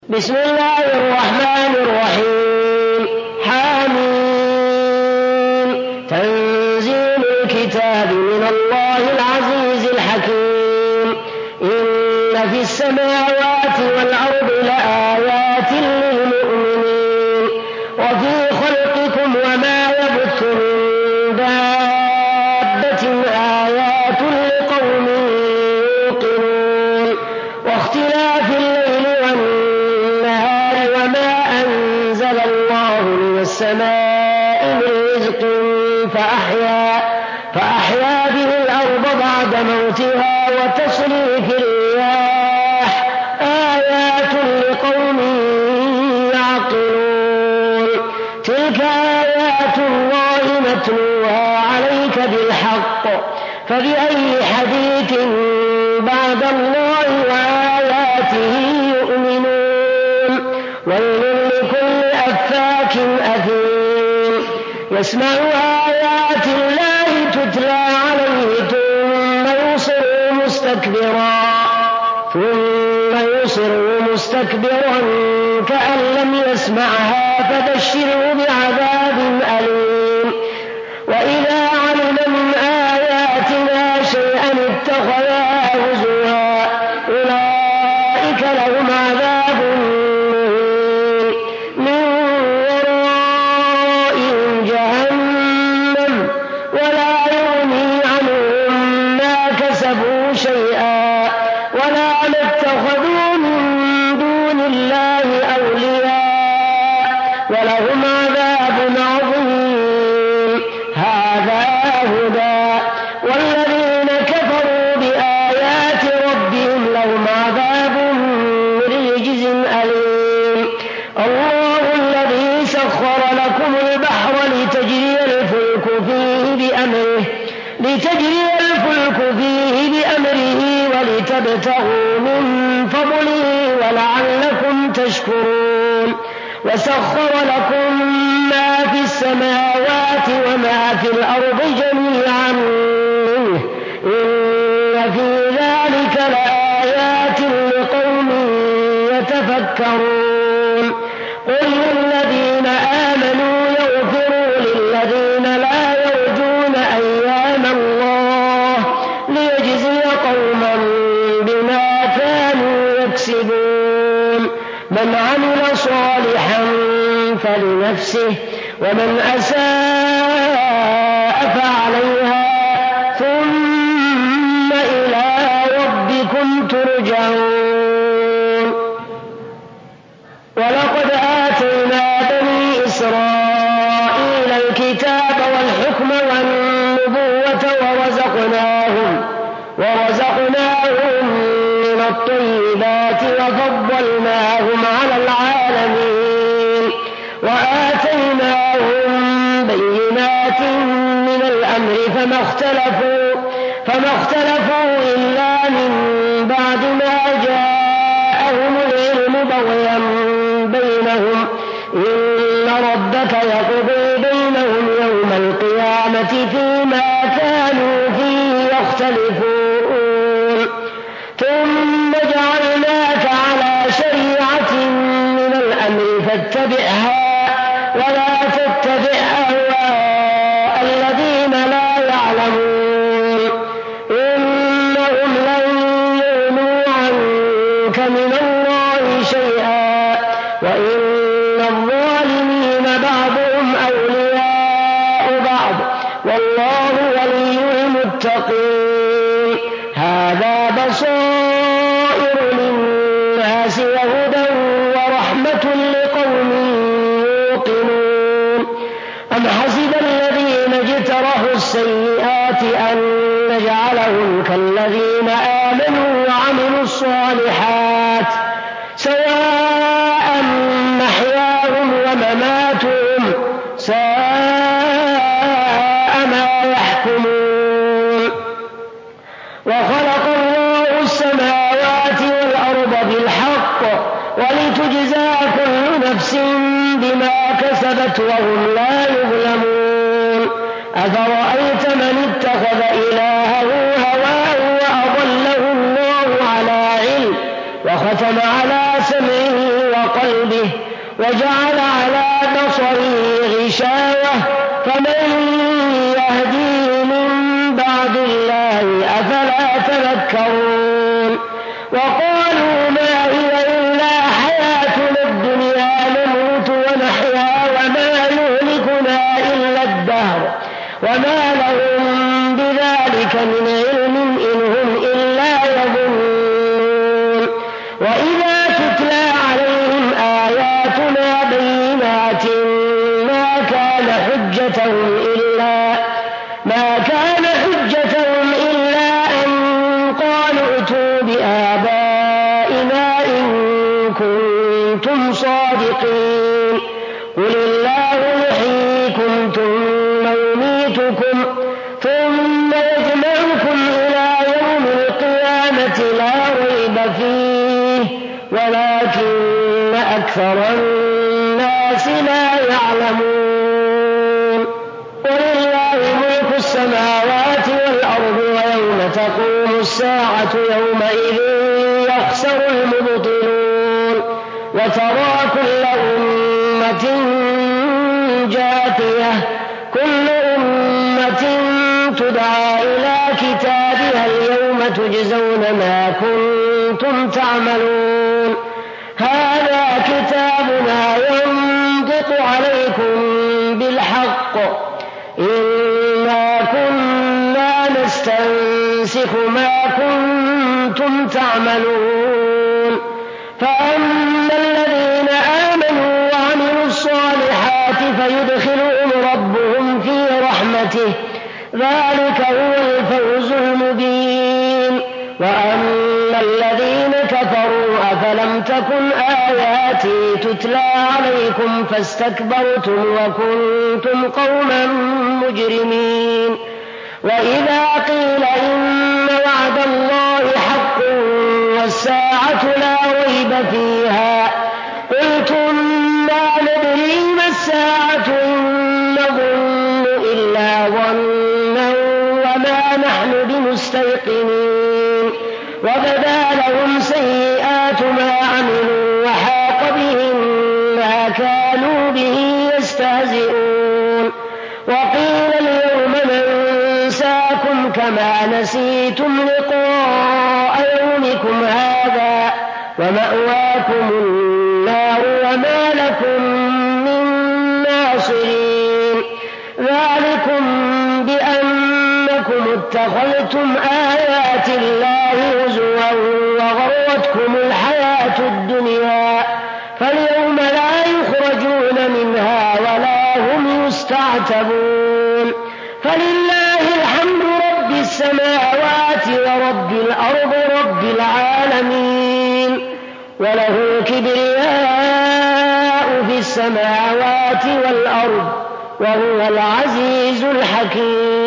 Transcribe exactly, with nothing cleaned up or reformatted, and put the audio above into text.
بسم الله الرحمن الرحيم. حميم. تنزيل الكتاب من الله العزيز الحكيم. إن في السماوات والأرض لآيات للمؤمنين وفي خلقكم وما يبث من دابة آيات لقوم يوقنون. واختلاف الليل والنهار وما أنزل الله من السماء من رزق فأحيا, فأحيا به الأرض بعد موتها وتصريف الرياح آيات لقوم يعقلون. تلك آيات الله نتلوها عليك بالحق فبأي حديث بعد الله وآياته يؤمنون. ويل لكل أفاك أثيم يسمع آيات الله تتلى عليه ثم يصر مستكبرا ثم يصر مستكبرا كأن لم يسمعها فبشره بعذاب أليم. وإذا علم من آياتنا شيئا اتخذها هزوا أولئك لهم عذاب مهين من ورائهم جهنم ولا يغني عنهم ما كسبوا شيئا ولا ما اتخذوا من دون الله أولياء ولهم عذاب عظيم. هذا هدى والذين كفروا بآيات ربهم لهم عذاب من رجز أليم. الله الذي سخر لكم البحر لتجري الفلك فيه بأمره لتجري الفلك فيه بأمره ولتبتغوا من فضله ولعلكم تشكرون. وسخر لكم ما في السماوات وما في الأرض جميعا منه إن في ذلك لآيات لقوم يتفكرون. قل للذين آمنوا يغفروا للذين لا يرجون أيام الله ليجزي قوما بما كانوا يكسبون. من عمل صالحا فلنفسه ومن أساء فعليها ثم إلى ربكم ترجعون. ولقد آتينا بني إسرائيل الكتاب والحكم والنبوة ورزقناهم ورزقناهم من الطيبات وفضلناهم على العالمين وآتيناهم بينات من الأمر فما اختلفوا فما اختلفوا إلا من بعد ما جاءهم العلم بغيا بينهم إن ربك يقضي بينهم يوم القيامة فيما كانوا فيه يختلفون. ثم جعلناك على شريعة من الأمر فاتبعها ولا تتبع أهواء الذين لا يعلمون إنهم لن يغنوا عنك من الله شيئا وإن الظالمين بعضهم أولياء بعض والله ولي المتقين. هذا بصائر للناس وهدى ورحمة لقوم يوقنون. أم حسب الذين اجترحوا السيئات أن نجعلهم كالذين آمنوا وعملوا الصالحات سواء محياهم ومماتهم ساء ما يحكمون. وخلق الله السماوات والأرض بالحق ولتجزى كل نفس بما كسبت وهم لا يظلمون. أفرأيت من اتخذ إلهه هواه وأضله الله على علم وختم على سمعه وجعل على بصره غشاوة فمن يهديه من بعد الله أفلا تذكرون وقالوا ما هي إلا حياتنا الدنيا نموت ونحيا وما يهلكنا إلا الدهر وما لهم بذلك من علم إن هم إلا يظنون وإذا تتلى عليهم آياتنا بينات ما كان حجتهم إلا ما كان حجتهم إلا أن قالوا ائتوا بآبائنا إن كنتم صادقين قل الله يحييكم ثم يميتكم ثم يجمعكم إلى يوم القيامة لا ريب فيه ولكن أكثر الناس لا يعلمون ولله ملك السماوات والأرض ويوم تقوم الساعة يومئذ يخسر المبطلون وترى كل أمة جاثية كل أمة تدعى إلى كتابها اليوم تجزون ما كنتم تعملون هذا كتابنا ينطق عليكم بالحق إنا كنا نستنسخ ما كنتم تعملون فأما الذين آمنوا وعملوا الصالحات فيدخلهم ربهم في رحمته ذلك هو الفوز المبين وأما الذين كفروا أفلم تكن آياتي تتلى عليكم فاستكبرتم وكنتم قوما مجرمين وإذا قيل إن وعد الله حق والساعة لا ريب فيها قلتم ما ندري ما الساعة إن نظن إلا ظنا وما نحن بمستيقنين وبدا لهم سيئات ما عملوا وحاق بهم ما كانوا به يستهزئون وقيل اليوم ننساكم كما نسيتم لقاء يومكم هذا ومأواكم النار وما لكم من ناصرين ذلكم بأنكم اتخذتم آيات الله هزوا وغرتكم الحياة الدنيا فاليوم لا يخرجون منها ولا هم يستعتبون فلله الحمد رب السماوات ورب الأرض رب العالمين وله الكبرياء في السماوات والأرض وهو العزيز الحكيم